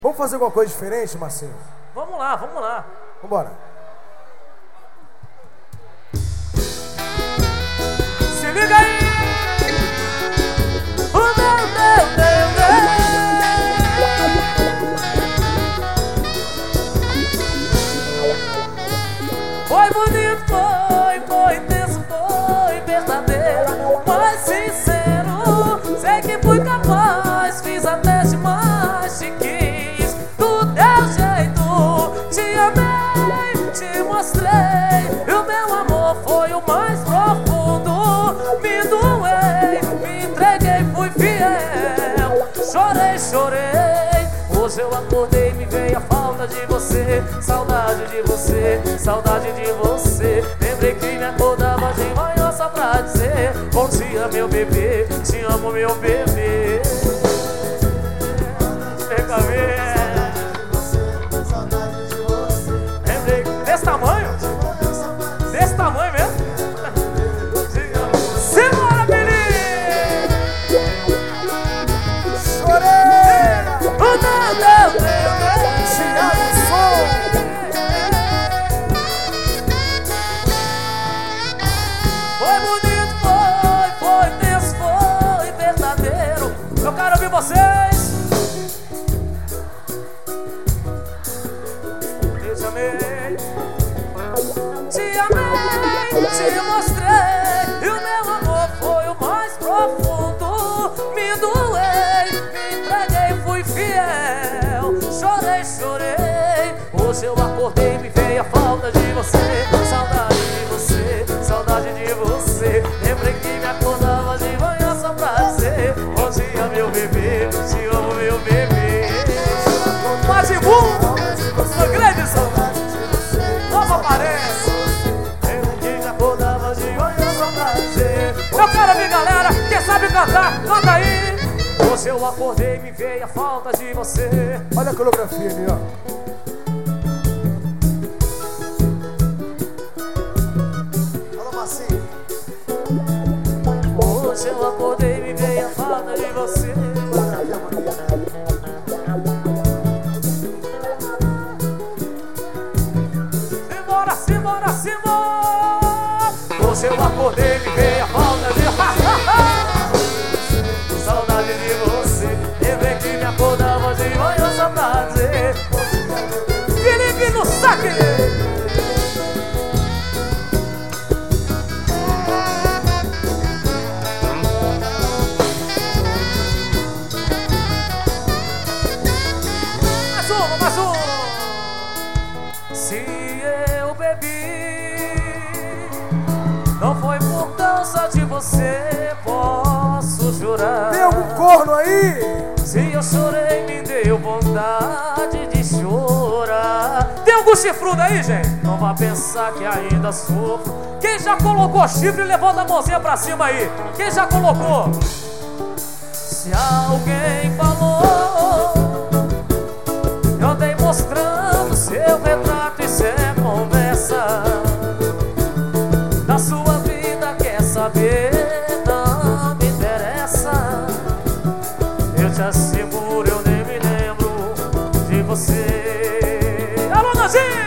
Vamos fazer alguma coisa diferente, Marcinho? Vamos lá, vamos lá. Vambora. Se liga aí! Foi bonito, foi intenso, foi verdadeiro, mas sincero. Sei que fui capaz, fiz até demais, te quis do teu jeito. Te amei, te mostrei, e o meu amor foi o mais profundo. Me doei, me entreguei, fui fiel. Chorei, chorei, hoje eu acordei, me veio a falta de você. Saudade de você, saudade de você. Lembrei que me acordava de manhã só pra dizer: bom dia, meu bebê, te amo, meu bebê. Vem cá ver. Lembrei, desse tamanho? Desse tamanho mesmo? Simbora, menino! Chorei! Foi bonito, foi intenso, foi verdadeiro. Eu quero ouvir vocês. Te amei, te mostrei, e o meu amor foi o mais profundo. Me doei, me entreguei, fui fiel. Chorei, chorei, hoje eu acordei, me veio a falta de você. Saudade de você, saudade de você. Lembrei que me acordava de manhã só pra dizer: bom dia, meu bebê, te amo, meu bebê. Majimbu, sou grande saudade. Nova aparece. Lembrei que me acordava de manhã só pra dizer. Eu quero ouvir, galera, quem sabe cantar, canta aí. Hoje eu acordei, me veio a falta de você. Olha a coreografia ali, ó. Alô, Marcinho. Hoje eu acordei, me veio a falta de você. Simbora, simbora, simbora. Hoje eu acordei, me veio a falta de saudade de você. Lembrei que me acordava de manhã só pra dizer: Felipe no saque. Mais um. Se eu bebi, não foi por causa de você, posso jurar. Tem algum corno aí? Se eu chorei, me deu vontade de chorar. Tem algum chifrudo aí, gente? Não vá pensar que ainda sofro. Quem já colocou chifre, levanta a mãozinha pra cima aí. Quem já colocou? Se alguém falou, eu andei mostrando seu retrato, isso é conversa. Da sua vida quer saber, não me interessa. Eu te asseguro, eu nem me lembro de você. Alô, Nazinho!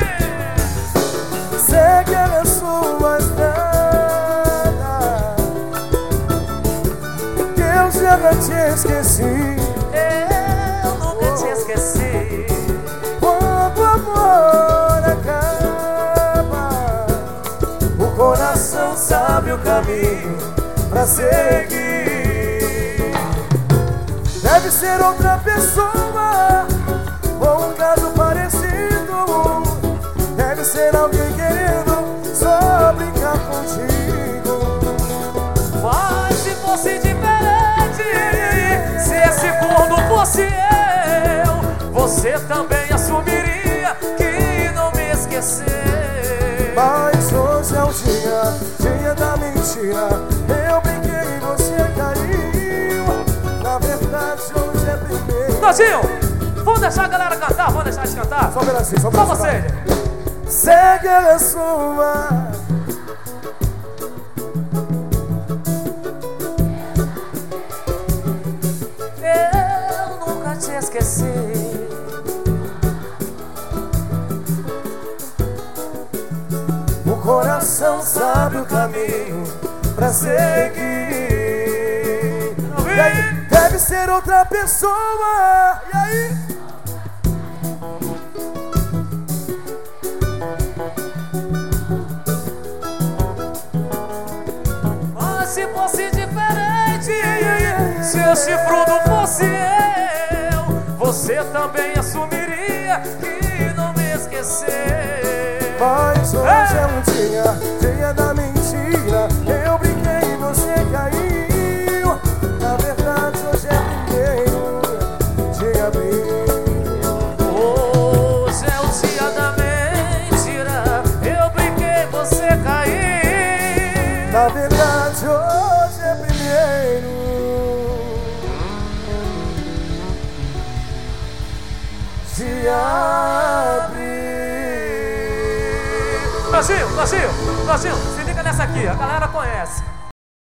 Segue a sua estrada, que eu já te esqueci. Eu nunca te esqueci. Quando o amor acaba, o coração sabe o caminho pra seguir. Deve ser outra pessoa, ou um caso parecido. Deve ser alguém querendo só brincar contigo. Mas se fosse diferente, se esse corno fosse eu, você também assumiria que não me esqueceu. Mas hoje é o dia da mentira. Eu brinquei e você caiu. Na verdade hoje é primeiro. Todinho, vamos deixar a galera cantar, vamos deixar eles cantar. Só um pedacinho, só um Só pedacinho. você. Segue a sua. esquecer. coração sabe o caminho pra seguir. E aí, deve ser outra pessoa. E aí? Mas se fosse diferente, se o chifrudo fosse eu, você também assumiria que não me esqueceu. Mas hoje é um dia da mentira. Eu brinquei e você caiu. Na verdade hoje é 1º de abril. Hoje é o dia da mentira. Eu brinquei e você caiu. Na verdade hoje é 1º de abril. Brasil, se liga nessa aqui, a galera conhece.